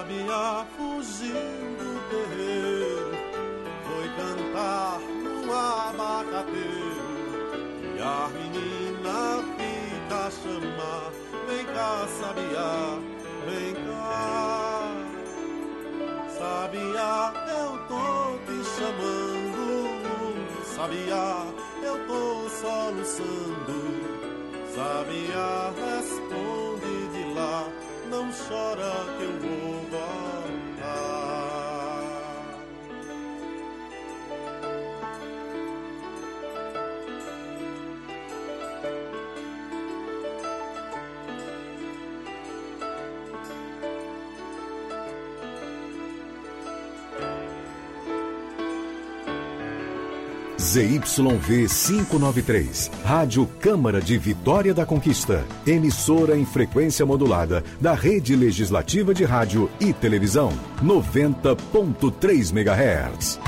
sabiá fugiu do terreiro, foi cantar num abacateiro, e a menina fica a chamar: vem cá, sabiá, vem cá. Sabiá, eu tô te chamando, sabiá, eu tô soluçando. Sabiá, responde de lá, não chora que eu vou voltar. ZYV 593, Rádio Câmara de Vitória da Conquista, emissora em frequência modulada da Rede Legislativa de Rádio e Televisão, 90.3 MHz.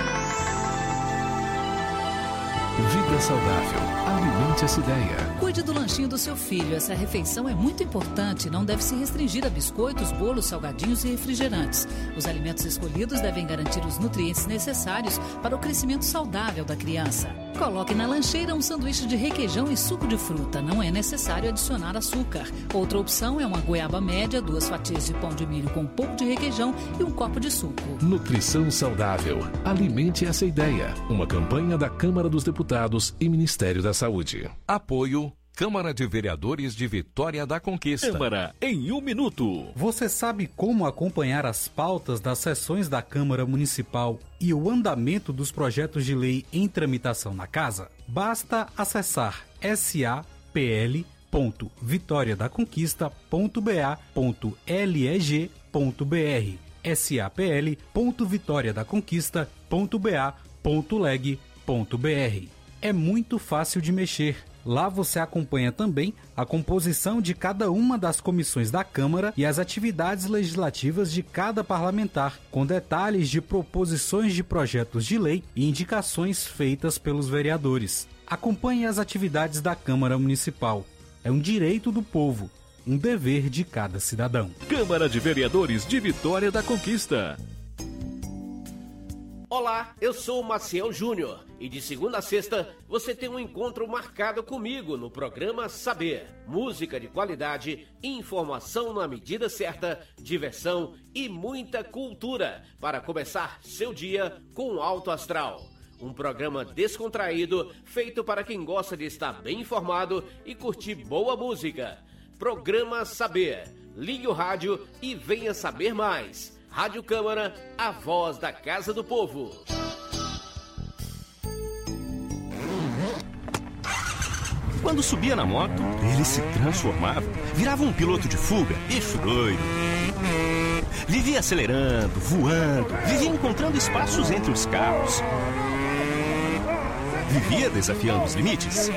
Vida saudável, alimente essa ideia. Cuide do lanchinho do seu filho. Essa refeição é muito importante e não deve se restringir a biscoitos, bolos, salgadinhos e refrigerantes. Os alimentos escolhidos devem garantir os nutrientes necessários para o crescimento saudável da criança. Coloque na lancheira um sanduíche de requeijão e suco de fruta. Não é necessário adicionar açúcar. Outra opção é uma goiaba média, 2 fatias de pão de milho com um pouco de requeijão e um copo de suco. Nutrição saudável. Alimente essa ideia. Uma campanha da Câmara dos Deputados e Ministério da Saúde. Apoio Câmara de Vereadores de Vitória da Conquista. Câmara em 1 minuto. Você sabe como acompanhar as pautas das sessões da Câmara Municipal e o andamento dos projetos de lei em tramitação na Casa? Basta acessar sapl.vitoriadaconquista.ba.leg.br sapl.vitoriadaconquista.ba.leg.br. É muito fácil de mexer. Lá você acompanha também a composição de cada uma das comissões da Câmara e as atividades legislativas de cada parlamentar, com detalhes de proposições de projetos de lei e indicações feitas pelos vereadores. Acompanhe as atividades da Câmara Municipal. É um direito do povo, um dever de cada cidadão. Câmara de Vereadores de Vitória da Conquista. Olá, eu sou o Maciel Júnior e de segunda a sexta você tem um encontro marcado comigo no programa Saber. Música de qualidade, informação na medida certa, diversão e muita cultura para começar seu dia com alto astral. Um programa descontraído feito para quem gosta de estar bem informado e curtir boa música. Programa Saber. Ligue o rádio e venha saber mais. Rádio Câmara, a voz da Casa do Povo. Quando subia na moto, ele se transformava, virava um piloto de fuga, bicho doido. Vivia acelerando, voando, vivia encontrando espaços entre os carros. Vivia desafiando os limites.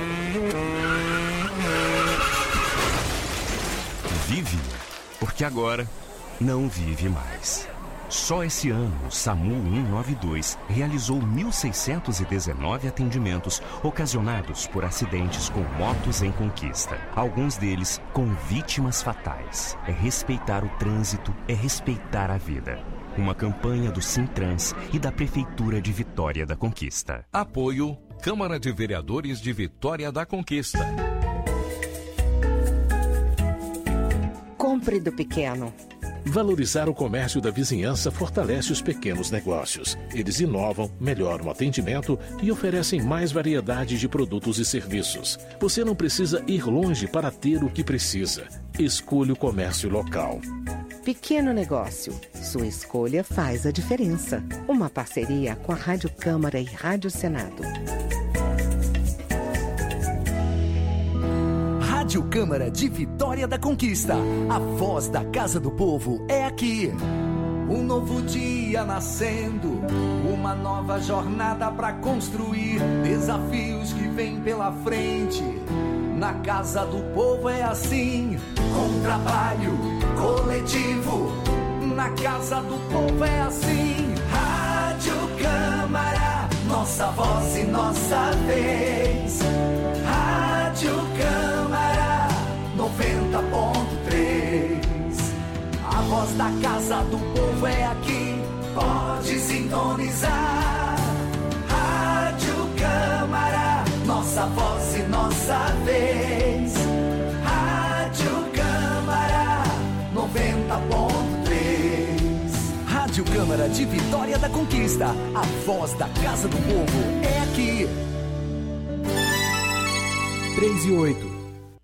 Vive, porque agora não vive mais. Só esse ano, o SAMU 192 realizou 1.619 atendimentos ocasionados por acidentes com motos em conquista. Alguns deles com vítimas fatais. É respeitar o trânsito, é respeitar a vida. Uma campanha do Sintrans e da Prefeitura de Vitória da Conquista. Apoio Câmara de Vereadores de Vitória da Conquista. Compre do pequeno. Valorizar o comércio da vizinhança fortalece os pequenos negócios. Eles inovam, melhoram o atendimento e oferecem mais variedade de produtos e serviços. Você não precisa ir longe para ter o que precisa. Escolha o comércio local. Pequeno negócio. Sua escolha faz a diferença. Uma parceria com a Rádio Câmara e Rádio Senado. Rádio Câmara de Vitória da Conquista. A voz da Casa do Povo é aqui. Um novo dia nascendo, uma nova jornada pra construir, desafios que vêm pela frente. Na Casa do Povo é assim, com trabalho coletivo. Na Casa do Povo é assim. Rádio Câmara, nossa voz e nossa vez. Rádio Câmara 90.3, a voz voz da Casa do Povo é aqui, pode sintonizar. Rádio Câmara, nossa voz e nossa vez. Rádio Câmara 90.3. Rádio Câmara de Vitória da Conquista, a voz da Casa do Povo é aqui. 3:08.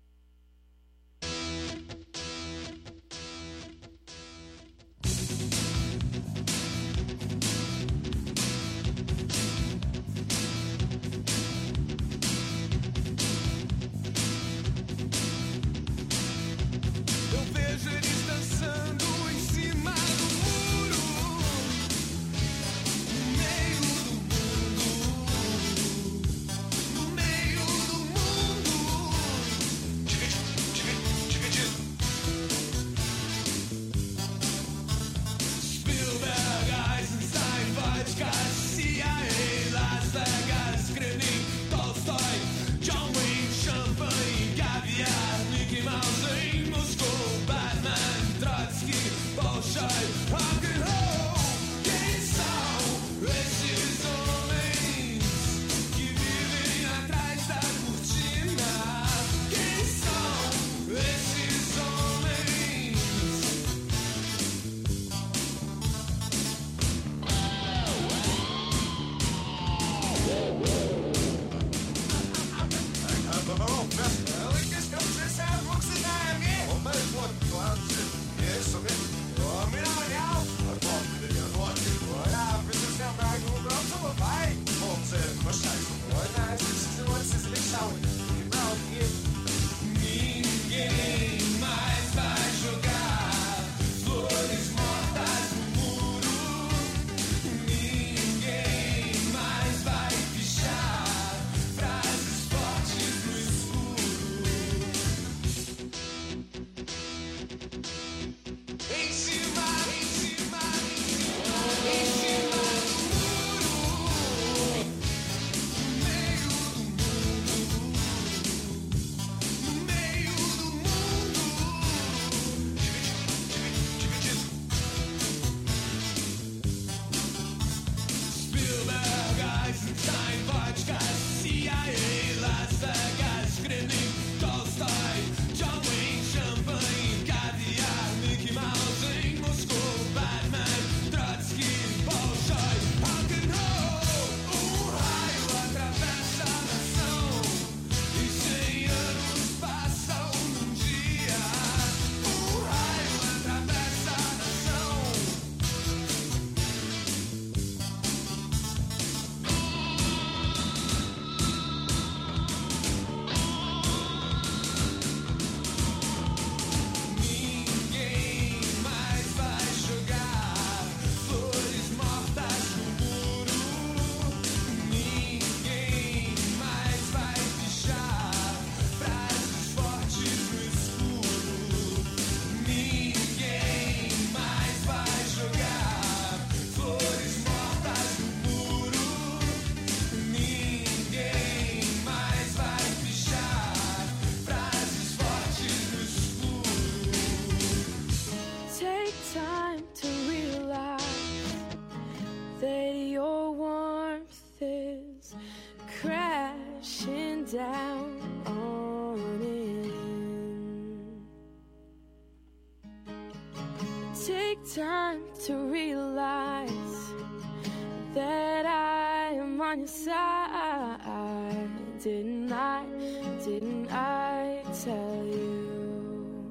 Take time to realize that I am on your side. Didn't I tell you?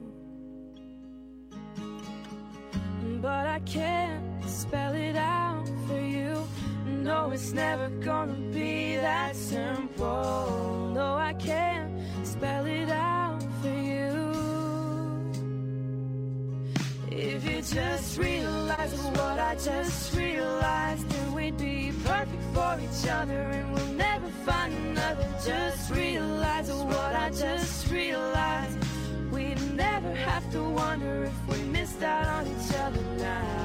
But I can't spell it out for you. No, it's never gonna be that simple. No, I can't spell it out for you. If you just realize what I just realized, then we'd be perfect for each other and we'll never find another. Just realize what I just realized. We'd never have to wonder if we missed out on each other now.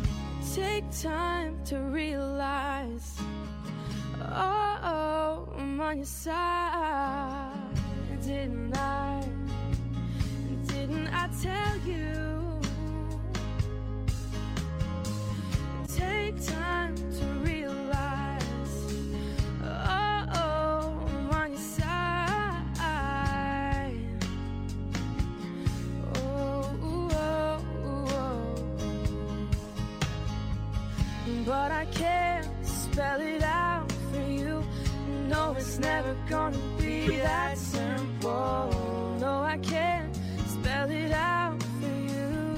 Take time to realize, oh, I'm on your side. Didn't I tell you? Take time to realize. Oh, I'm on your side. But I can't spell it out for you. No, it's never gonna be that simple. No, I can't spell it out for you.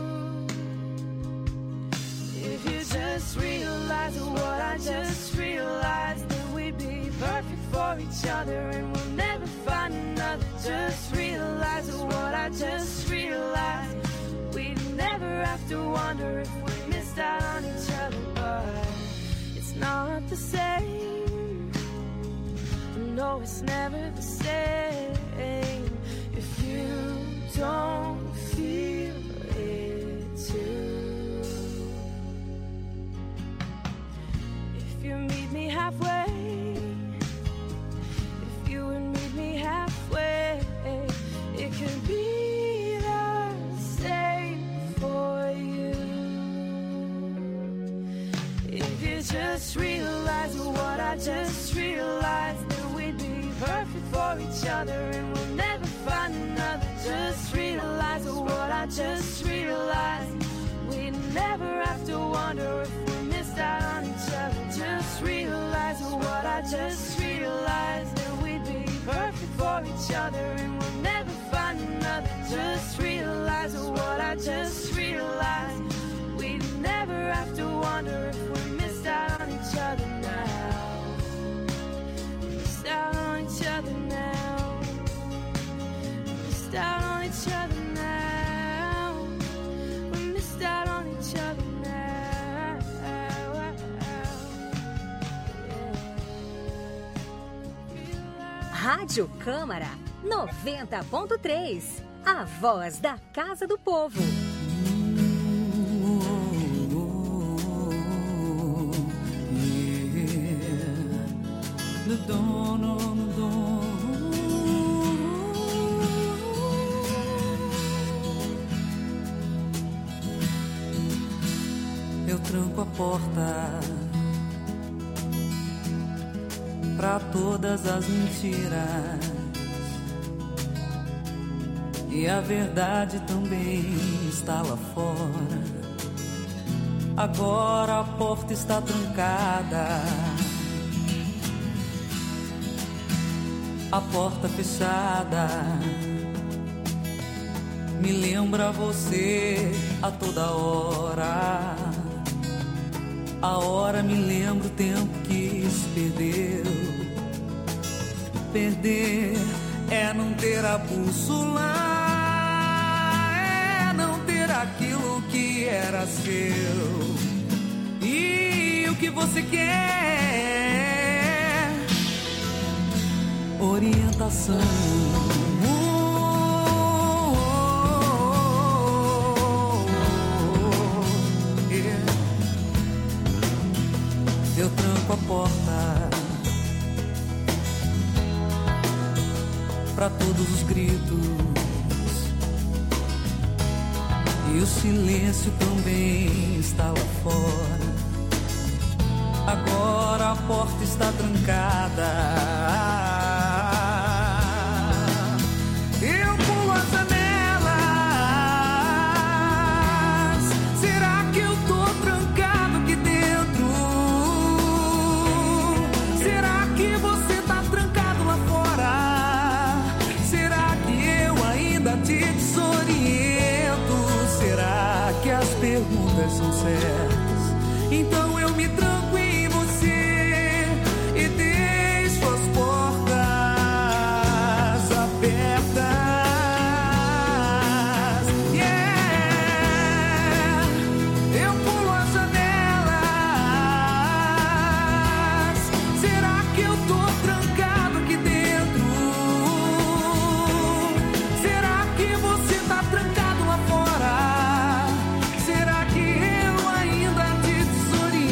If you just realize what I just realized, then we'd be perfect for each other and we'll never find another. Just realize what I just realized. We'd never have to wonder if we missed out on each other. But it's not the same. No, it's never the same if you don't feel it too. If you meet me halfway, if you would meet me halfway, it could be the same for you. If you just realize what I just realized, then we'd be perfect for each other and we'll never find another. Just realize what I just realized. We'd never have to wonder if we missed out on each other. Just realize what I just realized, that we'd be perfect for each other and we'll never find another. Just realize what I just realized. We'd never have to wonder if we missed out on each other now. Missed out on each other now. Missed out on each other now. We missed out on each other now. Rádio Câmara 90.3. A voz da Casa do Povo. Eu tranco a porta pra todas as mentiras, e a verdade também está lá fora. Agora a porta está trancada, a porta fechada me lembra você a toda hora. A hora me lembra o tempo que se perdeu. Perder é não ter a bússola, é não ter aquilo que era seu. E o que você quer? Orientação. Eu tranco a porta pra todos os gritos, e o silêncio também está lá fora. Agora a porta está trancada. Eu pulo as janelas. Será que eu tô trancado aqui dentro? Será que você tá trancado lá fora? Será que eu ainda te desoriento? Será que as perguntas são certas? Então eu me tranco em você e deixo as portas abertas. Yeah! Eu pulo as janelas. Será que eu tô trancado aqui dentro? Será que você tá trancado lá fora? Será que eu ainda te desoriento?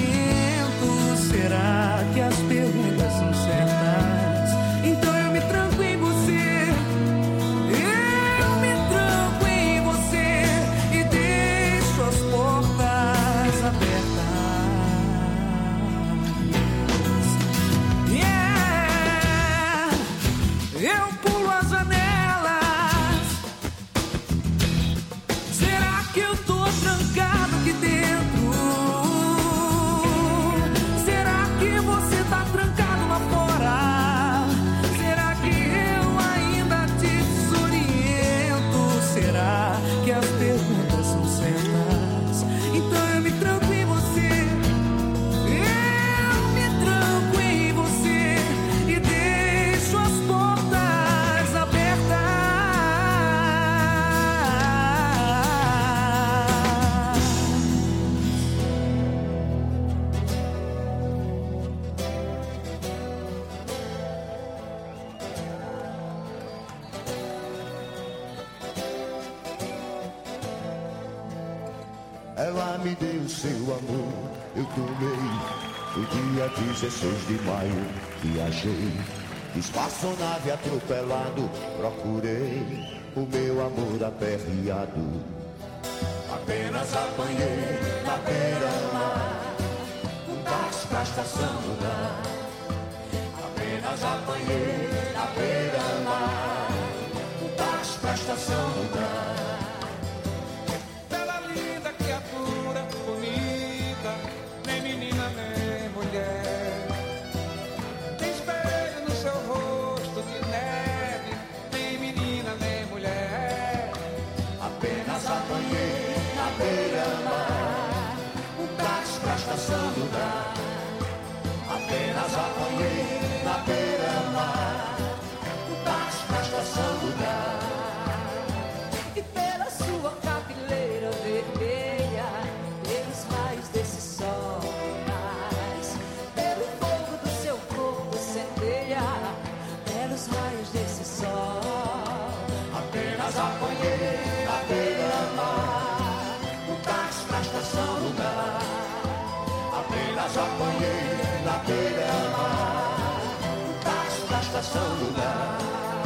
ela me deu o seu amor. Eu tomei no dia 16 de maio, viajei, espaçonave atropelado, procurei o meu amor aperreado. Apenas apanhei na beira-mar, um táxi pra estação do mar. Apenas apanhei na beira-mar, um táxi pra estação do mar. Bela, linda criatura, bonita, nem menina nem mulher. Tem espelho no seu rosto de neve, nem menina nem mulher. Apenas apanhei na beira-mar, um táxi pra estação do mar. Apenas apanhei na beira-mar, um táxi pra estação do mar. E pela sua cabeleira vermelha, pelos raios desse sol mais, pelo fogo do seu corpo centelha, pelos raios desse sol. Apenas apanhei na beira-mar, um táxi pra estação do mar. Apenas apanhei na beira-mar, um táxi pra estação do mar.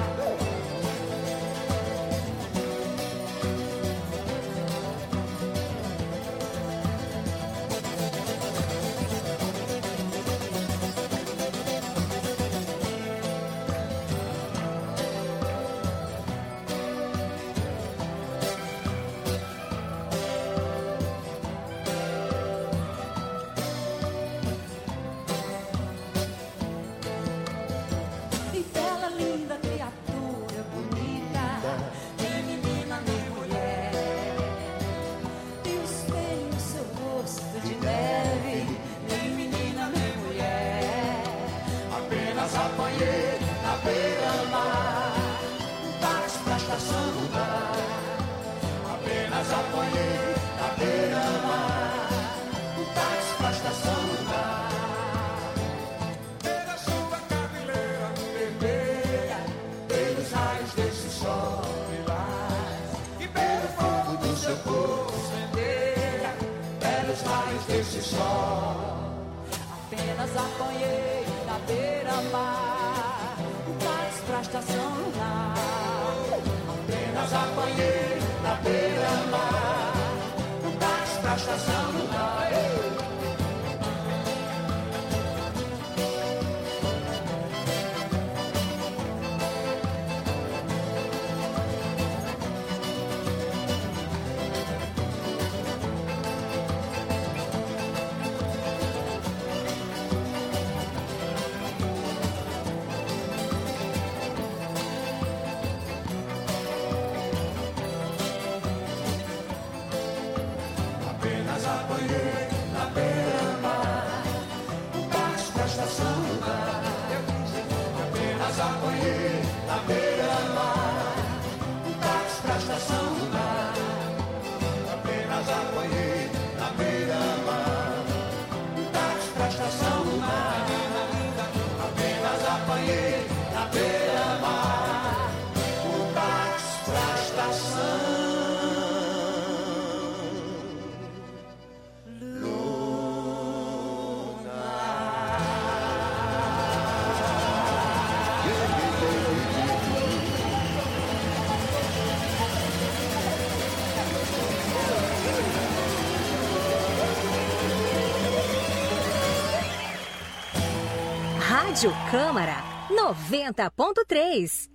E bela, linda criatura bonita, nem menina nem mulher. Tem um espelho no seu rosto de neve, nem menina nem mulher. Apenas apanhei na beira-mar, um táxi pra estação do mar. Apenas apanhei na beira-mar, um táxi pra estação do mar. Pela sua cabeleira Vermelha, pelos raios desse sol lilás, e pelo fogo do seu corpo centelha, pelos raios desse sol. Apenas apanhei na beira-mar, um táxi pra estação lugar. Apenas apanhei na beira-mar, um táxi pra estação do mar. Apenas apanhei na beira-mar, um táxi pra estação do mar. Apenas apanhei na beira-mar, um táxi pra estação do mar. Apenas apanhei na beira-mar, um táxi pra estação do mar. Apenas apanhei na beira-mar, um táxi pra estação. Rádio Câmara 90.3.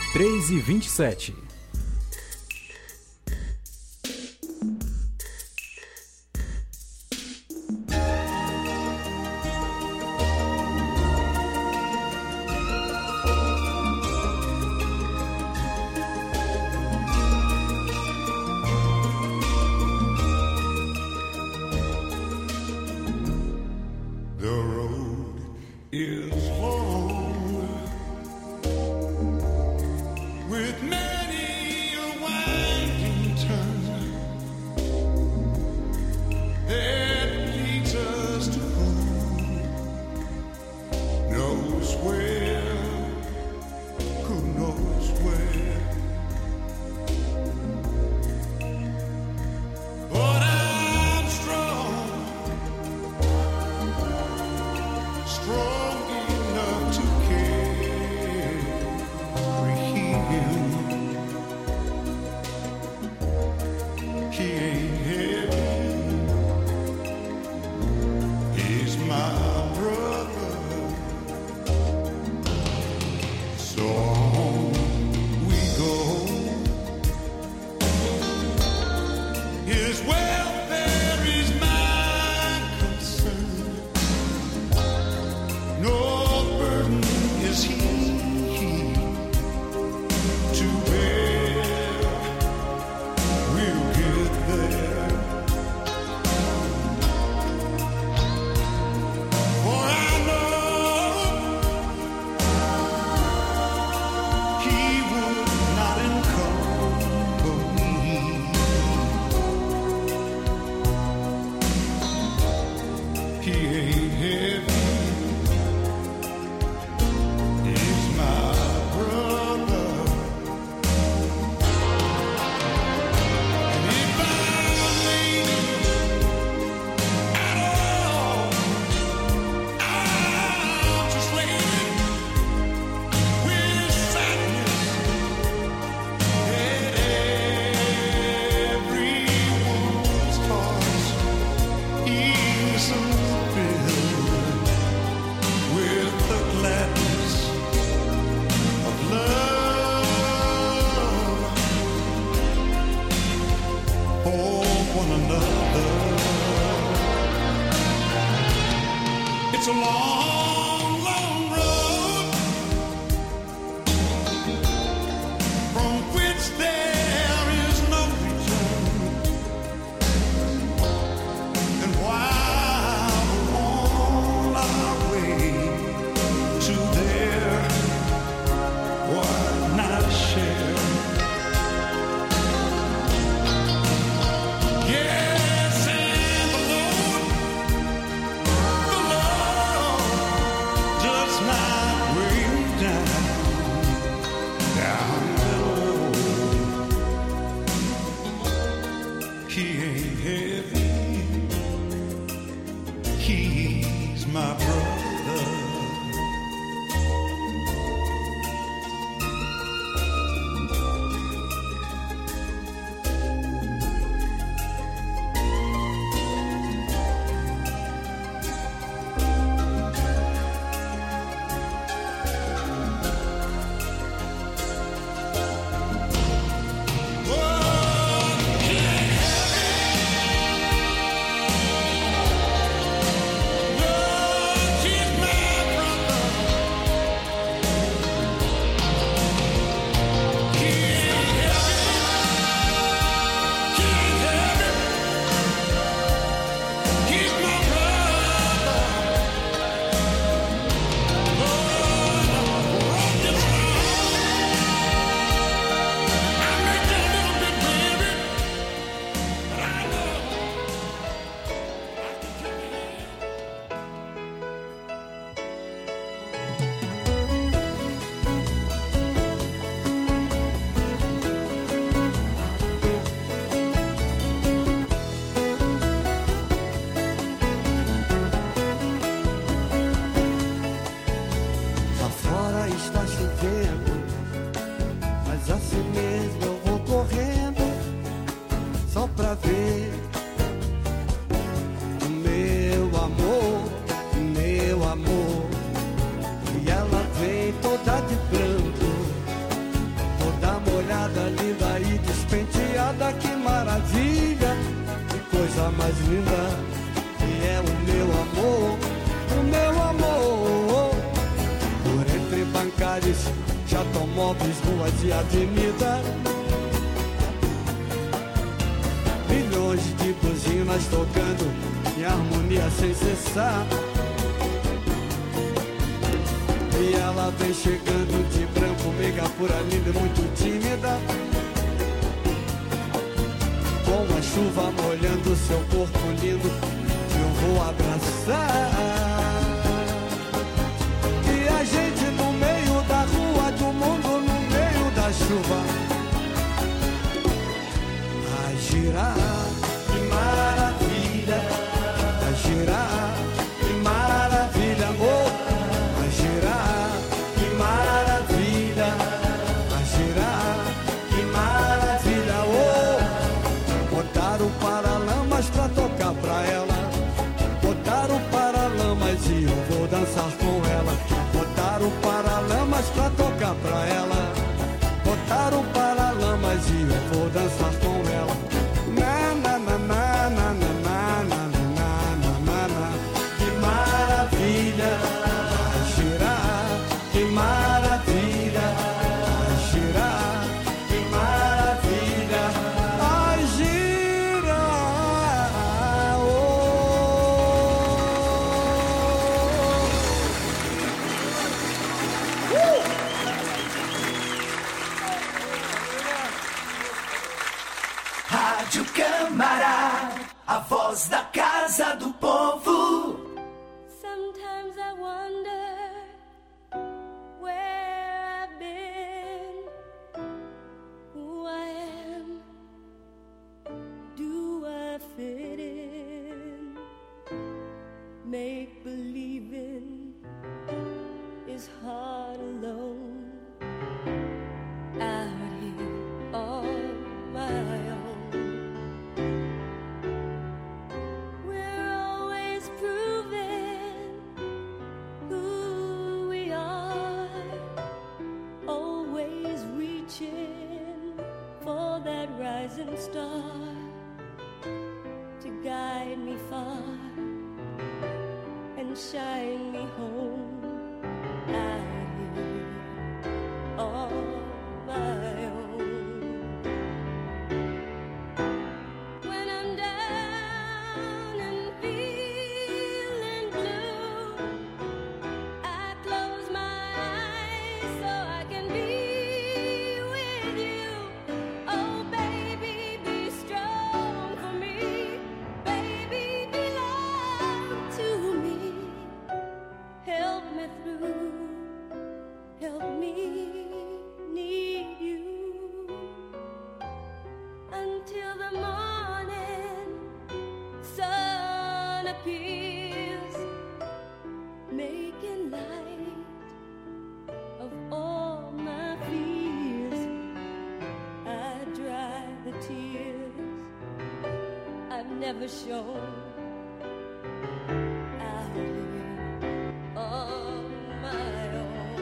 3h27. Yes, and the Lord shoppings, ruas e avenida. Milhões de buzinas tocando em harmonia sem cessar. E ela vem chegando de branco, meiga, pura, linda e muito tímida, com a chuva molhando seu corpo lindo, eu vou abraçar. E a gente no meio da rua, do mundo no meio da chuva, a girar, que maravilha, a girar, que maravilha, oh, a girar, que maravilha, a girar, que maravilha, oh. Botaram paralamas pra tocar pra ela, botaram paralamas e eu vou dançar com ela. Botaram paralamas pra tocar pra ela, botaram paralamas e eu vou dançar com ela. Na na na na na na na na na na na. Que maravilha, a girar, que maravilha, a girar, que maravilha, a girar, oh. Rádio Câmara, a voz da Casa do Povo. Sometimes I wonder where I've been, who I am, do I fit in? Make believing is hard alone, out here on my own. We're always proving who we are, always reaching for that rising star to guide me far and shine me home, out here on my own. When I'm down and feeling blue, I close my eyes so I can be with you. Oh baby, be strong for me, baby, belong to me. Help me through, help me need you until the morning sun appears, making light of all my fears. I dry the tears I've never shown, out here on my own.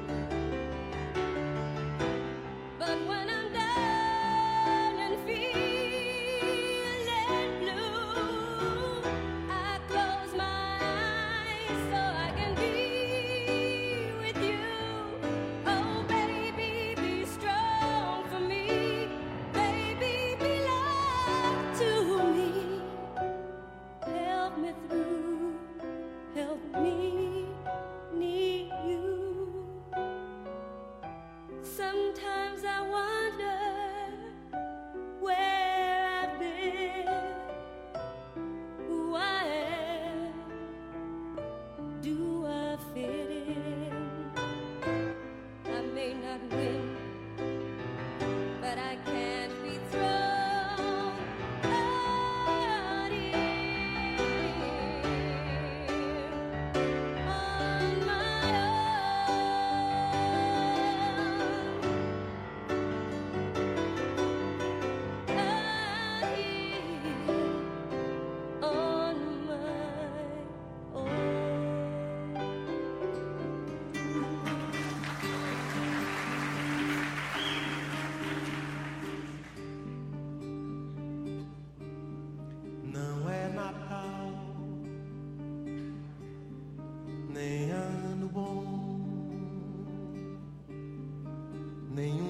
But when I'm down and feeling blue, I close my eyes so I can be with you. Oh baby, be strong for me, baby, belong to me.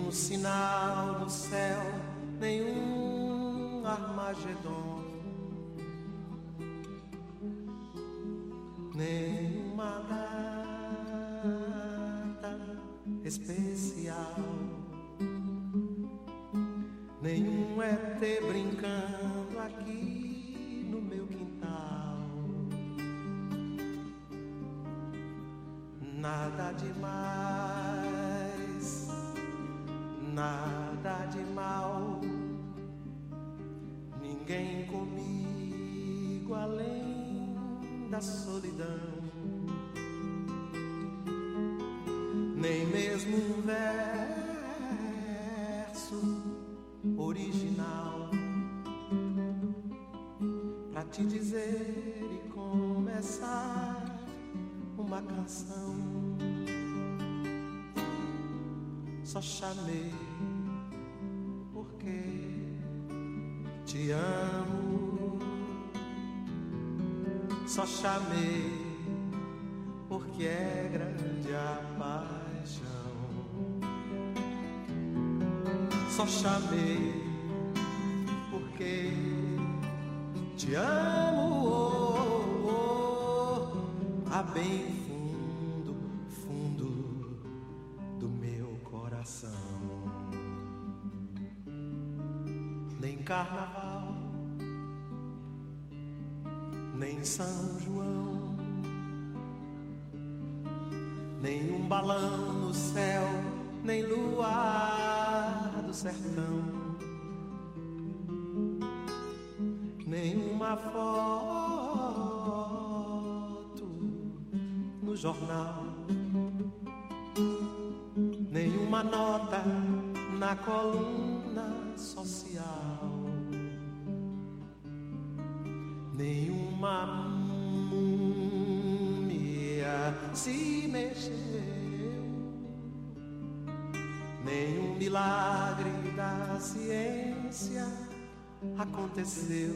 nenhum sinal no céu, nenhum Armagedon, nenhuma data especial, nenhum ET brincando aqui no meu quintal. Nada demais, nada de mal, ninguém comigo além da solidão, nem mesmo um verso original pra te dizer e começar uma canção. Só chamei porque te amo, só chamei porque é grande a paixão. Só chamei porque te amo, a bem fundo, fundo do meu coração. Nem carnaval, nem São João, nem um balão no céu, nem luar do sertão, nenhuma foto no jornal, nenhuma nota na coluna social, nenhuma múmia se mexeu, nenhum milagre da ciência aconteceu,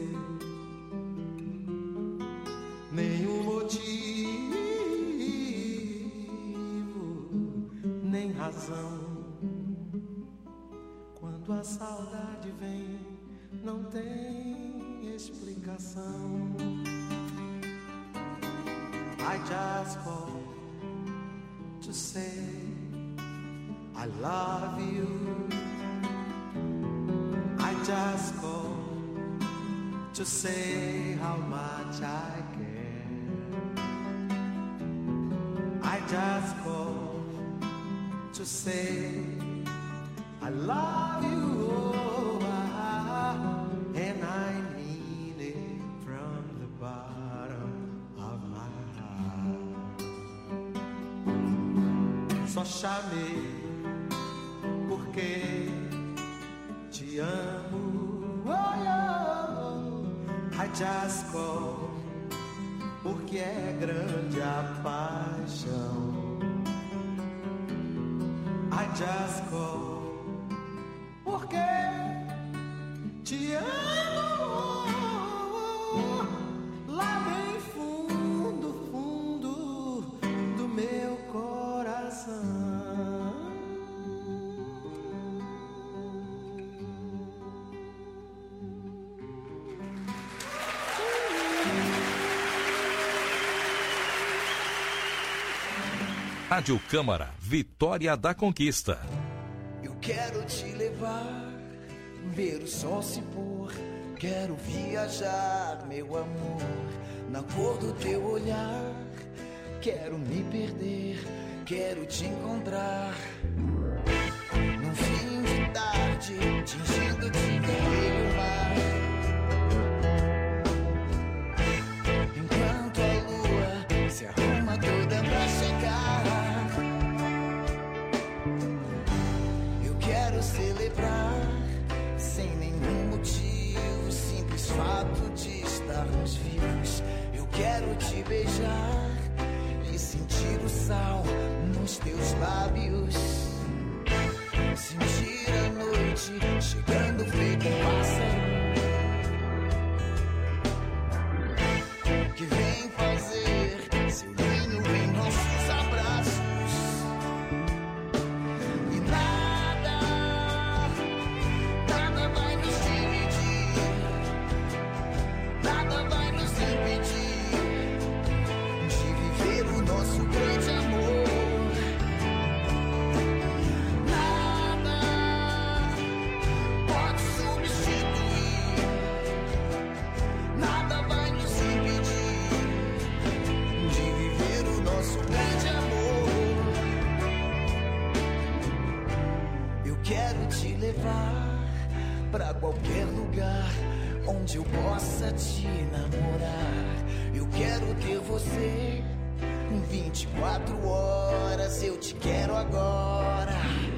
nenhum motivo, nem razão. Quando a saudade vem, não tem explicação. I just call to say I love you. I just call to say how much I care. I just call to say I love you, and I mean it from the bottom of my heart. Só chamei porque te amo, I just call porque é grande a paixão. I just call porque te amo, lá bem fundo, fundo do meu coração. Rádio Câmara, Vitória da Conquista. Eu quero te levar, ver o sol se pôr. Quero viajar, meu amor, na cor do teu olhar. Quero me perder, quero te encontrar. Num fim de tarde, tingindo de vermelho o mar. Enquanto a lua se arruma toda pra chegar. Celebrar sem nenhum motivo, simples fato de estarmos vivos. Eu quero te beijar e sentir o sal nos teus lábios, sentir a noite chegando feito um pássaro que vem fazer seu ninho em nossos abraços. E nada te levar pra qualquer lugar onde eu possa te namorar. Eu quero ter você 24 horas, eu te quero agora.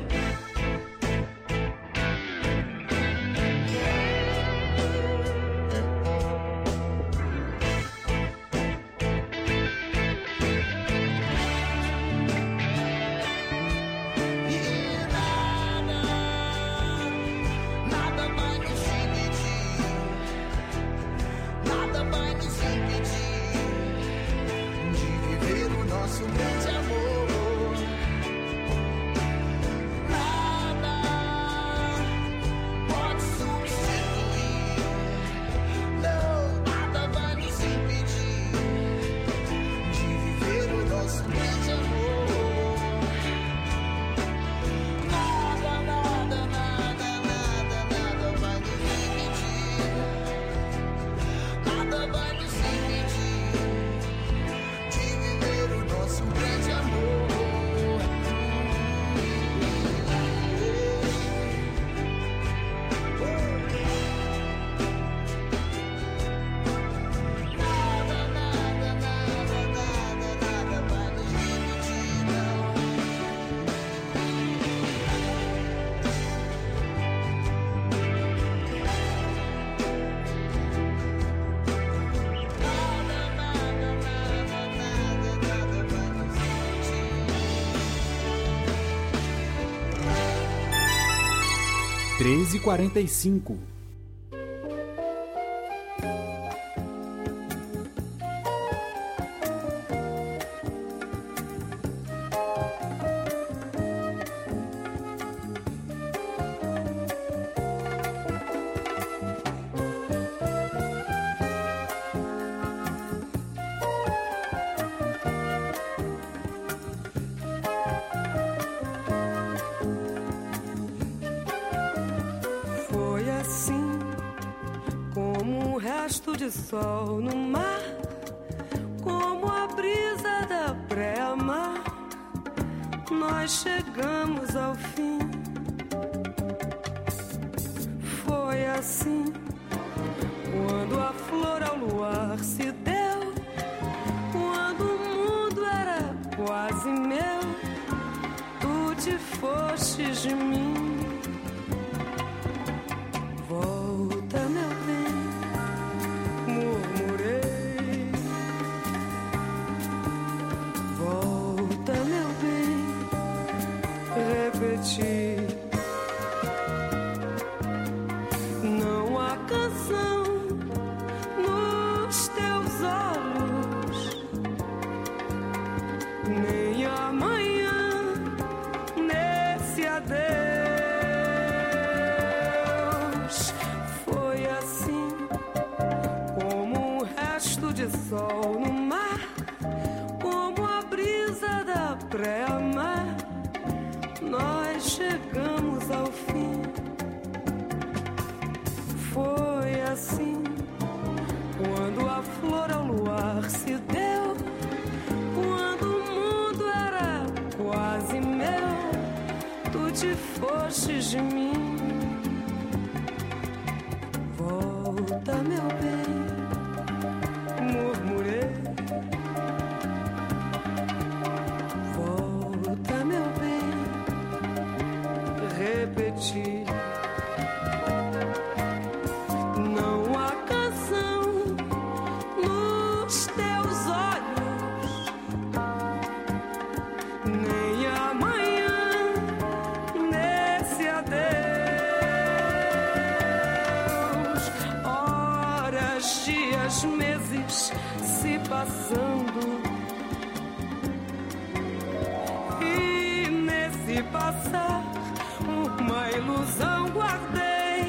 e 45. De sol no mar, como a brisa da pré-mar, nós chegamos ao fim. Foi assim, quando a flor ao luar se deu, quando o mundo era quase meu, tu te fostes de mim. Volta, meu bem, murmurei. Volta, meu bem, repeti. Não há canção nos teus olhos, nem amanhã nesse adeus. Foi assim, como um resto de sol no mar, como a brisa da pré-mar, nós chegamos ao fim. Foi assim, quando a flor ao luar se deu, quando o mundo era quase meu, tu te fostes de mim. Volta, meu bem, murmurei. Volta, meu bem, repeti. Não há canção nos teus olhos, nem amanhã nesse adeus. Horas, dias, meses se passando, e nesse passar uma ilusão guardei.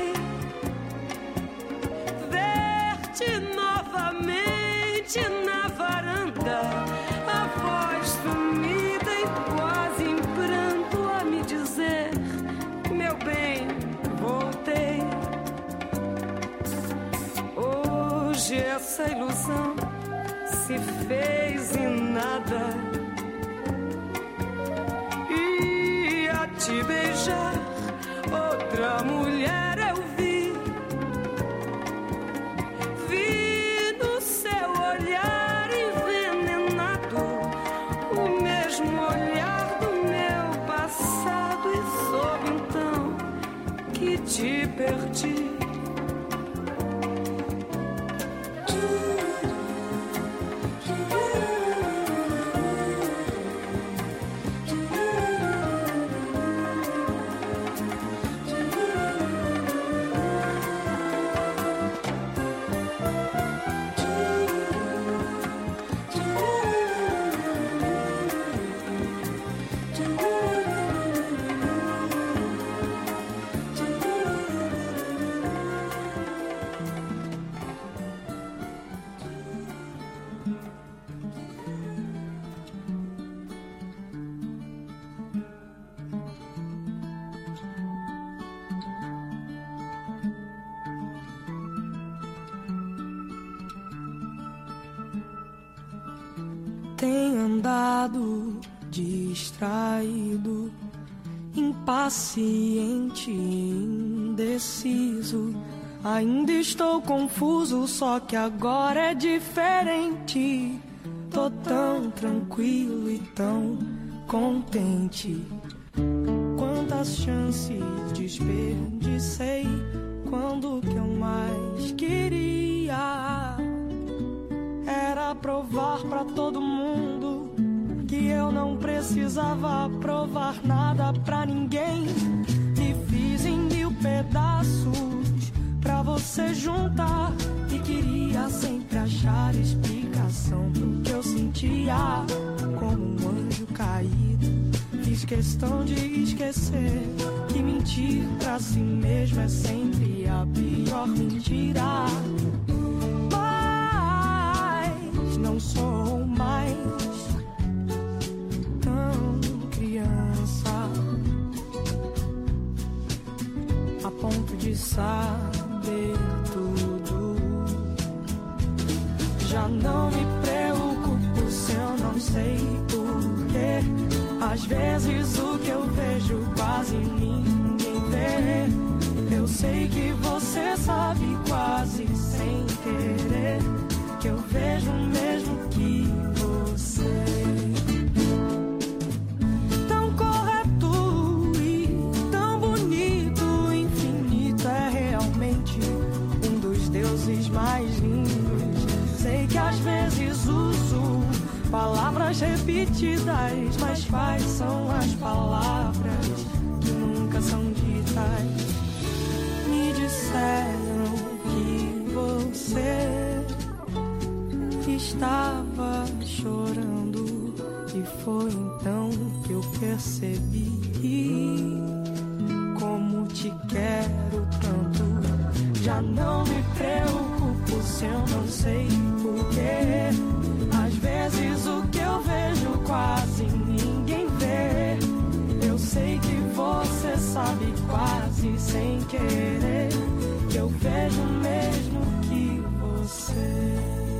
Ver-te novamente na varanda, a voz sumida e quase em pranto a me dizer: meu bem, voltei. Hoje essa ilusão se fez em nada, e a te beijar mesmo olhar do meu passado e soube então que te perdi. Tenho andado distraído, impaciente, indeciso. Ainda estou confuso, só que agora é diferente. Tô tão tranquilo e tão contente. Quantas chances desperdicei quando o que eu mais queria era provar pra todo mundo que eu não precisava provar nada pra ninguém. Me fiz em 1000 pedaços pra você juntar e queria sempre achar explicação pro que eu sentia. Como um anjo caído, fiz questão de esquecer que mentir pra si mesmo é sempre a pior mentira. Não sou mais tão criança a ponto de saber tudo. Já não me preocupo se eu não sei porquê. Às vezes o que eu vejo quase ninguém vê. Eu sei que você sabe quase sem querer que eu vejo o mesmo que você. Tão correto e tão bonito, infinito é realmente um dos deuses mais lindos. Sei que às vezes uso palavras repetidas, mas quais são as palavras que nunca são ditas? Me disseram que você estava chorando e foi então que eu percebi como te quero tanto. Já não me preocupo se eu não sei porquê. Às vezes o que eu vejo quase ninguém vê. Eu sei que você sabe quase sem querer que eu vejo mesmo que você.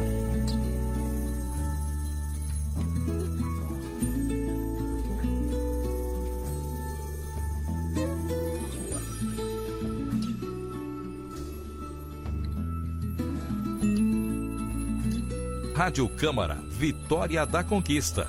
Rádio Câmara, Vitória da Conquista.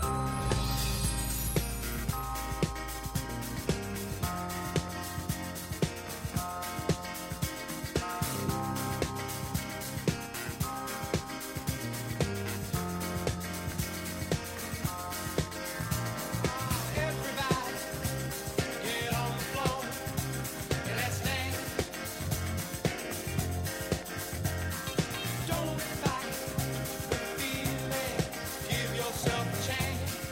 Don't fight the feeling, give yourself a chance.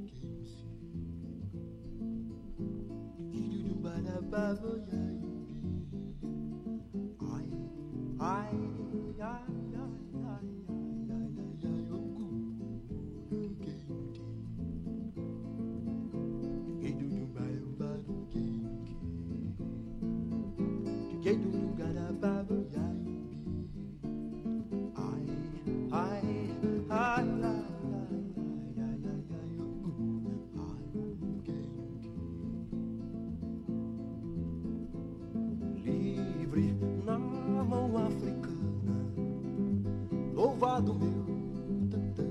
Livre na mão africana, louvado meu tantã.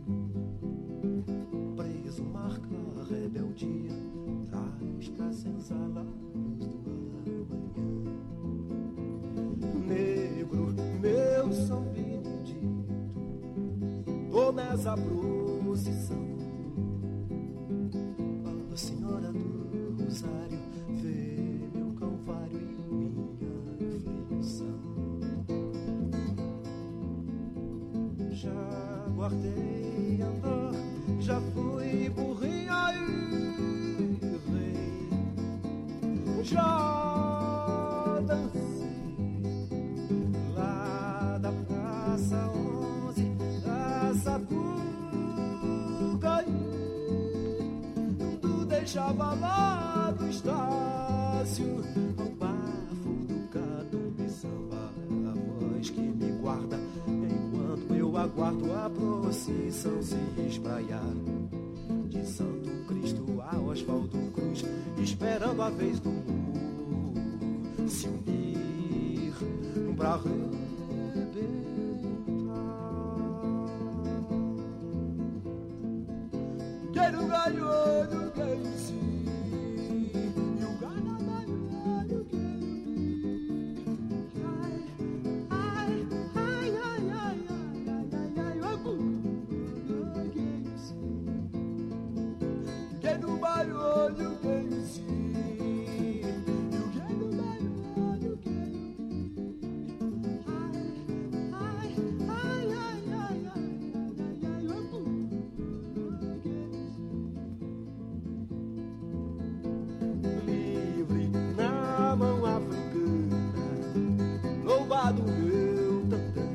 Preso marca a rebeldia, traz pra senzala luz do amanhã. Negro, meu São Benedito, tô nessa procissão. A Senhora do Rosário vê meu calvário e minha aflição. Já guardei andor, já fui burrinha e rei, já dancei lá da Praça 11 da Sapucaí. Tu deixava lá do Estácio ao bafo do Catumbi Samba, a voz que me guarda enquanto eu aguardo a procissão se espraiar. De Santo Cristo a Oswaldo Cruz, esperando a vez do mundo se unir pra arrebentar. Quero ganhar, quero sim, e o ganhador quero. Ai, ai, ai, ai, ai, ai, ai, ai, quero sim. Quero barulho, quero sim, eu quero barulho, quero. Ai, ai, ai, ai, ai, ai, ai, ai, livre na mão africana, louvado meu tantã.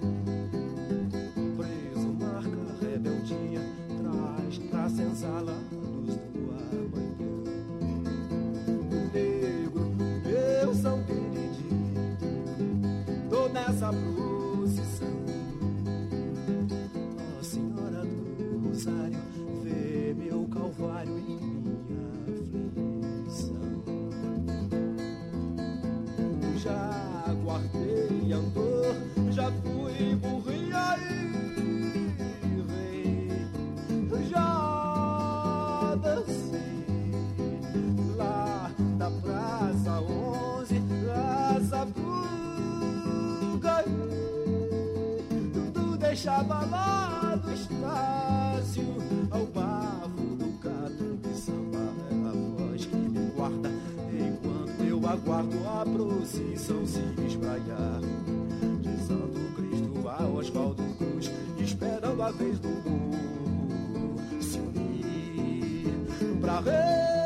Preso marca a rebeldia, traz pra senzala luz do amanhã. Negro, meu São Benedito, tô nessa procissão. Ó Senhora do Rosário, vê meu calvário e minha aflição. Já guardei andor, já fui burrinha e rei, já dancei lá da Praça 11 da Sapucaí. Tu deixava lá do Estácio ao bafo do Catumbi Samba, é a voz que me guarda enquanto eu aguardo a procissão se espraiar. De Santo Cristo a Oswaldo Cruz, esperando a vez do mundo se unir pra rei.